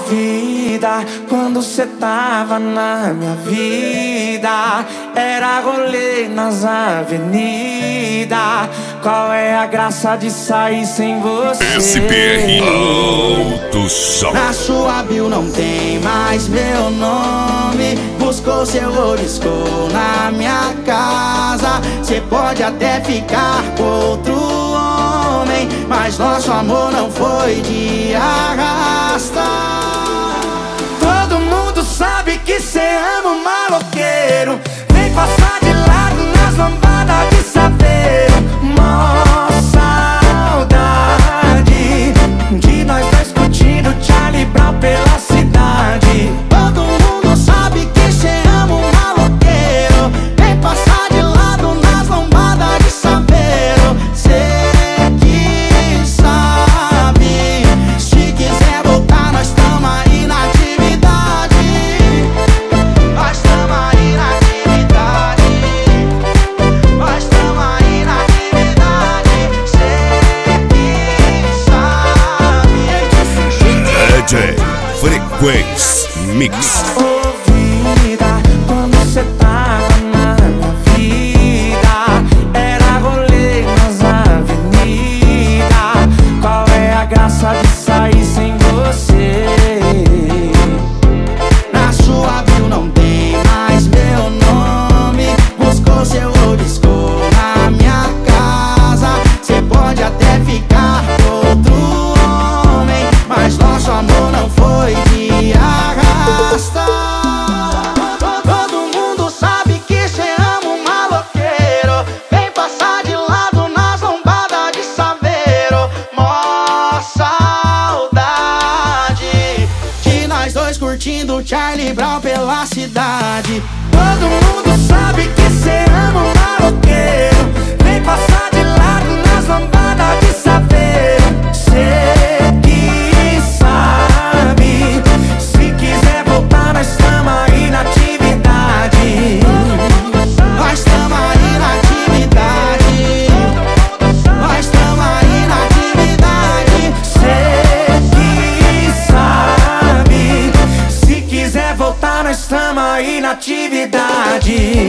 vida, quando cê tava na minha vida, era rolê nas avenidas. Qual é a graça de sair sem você? SPR Alto Som. Na sua bio não tem mais meu nome. Buscou seu riscou na minha casa. Cê pode até ficar com outro homem, mas nosso amor não foi de arrasta. Todo mundo sabe que cê ama um maloqueiro. Vem passar de lado nas lambadas de saveiro. Mó saudade de nós dois curtindo Charlie Brown pela cidade. Todo mundo sabe que cê ama um maloqueiro. Vem passar de lado nas lambadas de saveiro. Cê que sabe, se quiser voltar nós tamo aí na atividade. Nós tamo aí na atividade. Nós tamo aí na atividade. Cê que sabe. DJ Frequência Mix. Vida, quando cê tava na minha vida, era rolê nas avenidas. Qual é a graça de sair sem você? Na sua bio não tem mais meu nome. Buscou seu riscou na minha casa. Cê pode até ficar com outro homem, mas nosso amor não foi de arrasta. Todo mundo sabe que cê ama um maloqueiro. Vem passar de lado nas lombadas de saveiro. Mó saudade de nós dois curtindo Charlie Brown pela cidade. Todo mundo sabe que cê ama um maloqueiro. Vem passar de lado nas lombadas de saveiro. Cê que sabe, se quiser voltar nós tamo aí na atividade. Nós tamo aí na atividade. Nós tamo aí na atividade. Cê que sabe, se quiser voltar nós tamo aí na atividade.